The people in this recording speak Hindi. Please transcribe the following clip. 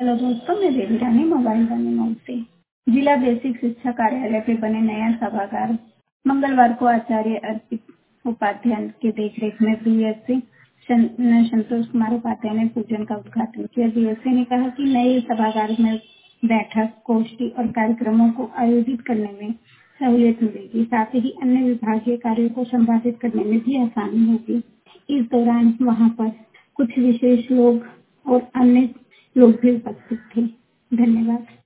हेलो दोस्तों, मैं देवी रानी मोबाइल वाली मऊ से। जिला बेसिक शिक्षा कार्यालय पे बने नया सभागार मंगलवार को आचार्य अर्पित उपाध्याय के देखरेख में बीएससी संतोष कुमार उपाध्याय ने पूजन का उद्घाटन किया। बीएससी ने कहा कि नए सभागार में बैठक, गोष्ठी और कार्यक्रमों को आयोजित करने में सहूलियत मिलेगी, साथ ही अन्य विभागीय कार्यों को संपादित करने में भी आसानी होगी। इस दौरान वहां पर कुछ विशेष लोग और अन्य लोग भी उपस्थित थे। धन्यवाद।